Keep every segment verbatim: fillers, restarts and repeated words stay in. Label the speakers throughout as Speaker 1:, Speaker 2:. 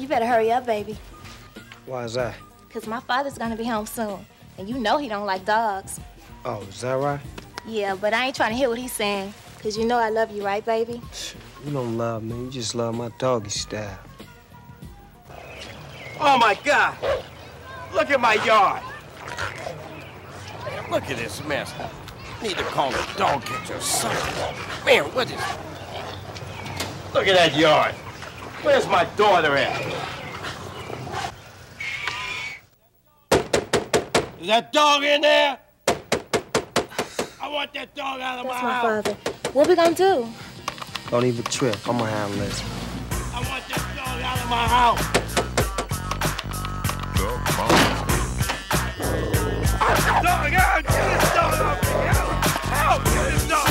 Speaker 1: You better hurry up, baby.
Speaker 2: Why is that?
Speaker 1: Because my father's gonna be home soon. And you know he don't like dogs.
Speaker 2: Oh, is that right?
Speaker 1: Yeah, but I ain't trying to hear what he's saying. Because you know I love you, right, baby?
Speaker 2: You don't love me. You just love my doggy style.
Speaker 3: Oh, my God. Look at my yard. Man, look at this mess. Need to call a dog catcher or something. Man, what is... Look at that yard. Where's my daughter at? Is that dog in there? I want that dog out of
Speaker 1: That's
Speaker 3: my,
Speaker 1: my
Speaker 3: house.
Speaker 1: father. What we gonna do?
Speaker 2: Don't even trip. I'm gonna handle this.
Speaker 3: I want that dog out of my house. Dog out! Get this dog out! Help! Help! Get this dog!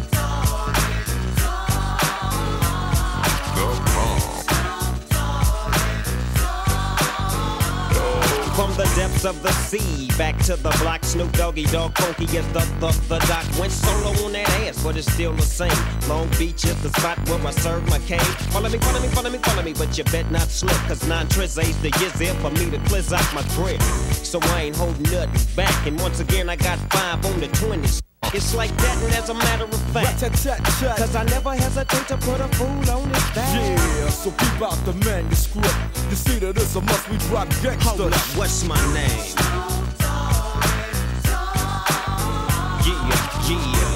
Speaker 4: From the depths of the sea, back to the block, Snoop Doggy Dogg Funky is the, the, the doc. Went solo on that ass, but it's still the same. Long Beach is the spot where I serve my cane. Follow me, follow me, follow me, follow me, but you bet not slip, cause nine tris ain't the years there for me to cleanse out my grip. So I ain't holding nothing back, and once again I got five on the twenties. It's like that, and as a matter of fact, cause I never hesitate to put a fool on his back.
Speaker 5: Yeah, so keep out the manuscript. You see that it's a must we drop gangsta.
Speaker 4: Hold up, what's my name? Yeah, yeah.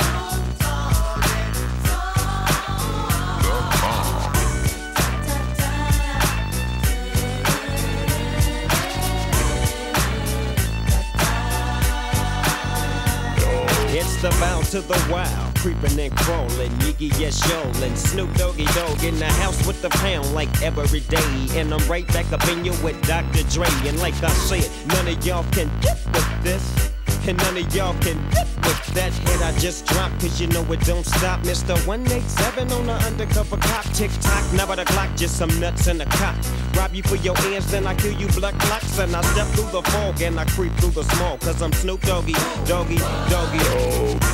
Speaker 4: It's the bound to the wild, creeping and crawling, Yiggy yes yolin', Snoop Doggy Dogg in the house with the pound like every day, and I'm right back up in you with Doctor Dre, and like I said, none of y'all can get with this, and none of y'all can get with that hit I just dropped, cause you know it don't stop, Mister one eighty-seven on the undercover cop, tick-tock, never the clock, just some nuts in the cop, rob you for your ends, then I kill you blood clocks, and I step through the fog, and I creep through the smog, cause I'm Snoop Doggy, Doggy, Doggy, oh.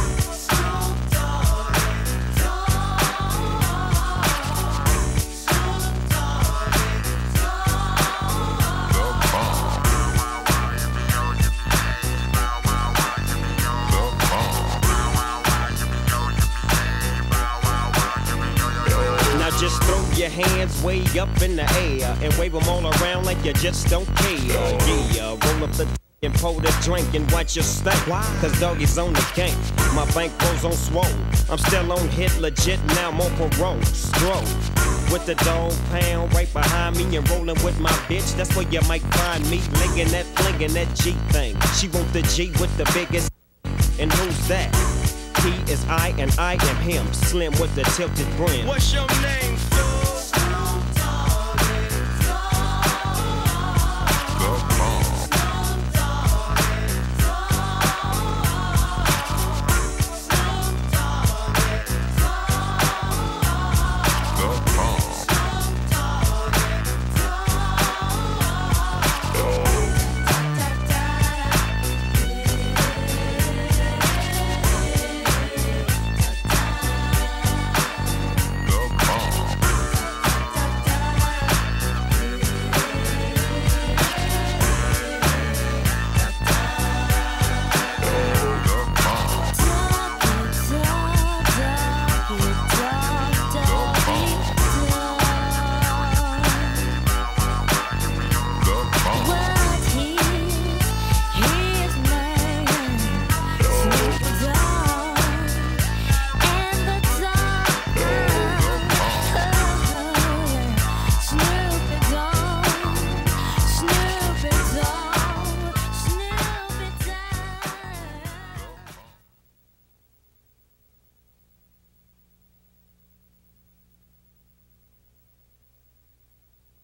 Speaker 4: Just throw your hands way up in the air and wave them all around like you just don't care. Yeah, roll up the and pour the drink and watch your stank. Cause doggy's on the gang. My bankroll's on swole. I'm still on hit legit, now I'm on parole. Stroll with the dog pound right behind me and rolling with my bitch. That's where you might find me licking that, flinging that G thing. She want the G with the biggest. And who's that? He is I and I am him. Slim with the tilted brim.
Speaker 3: What's your name, fool?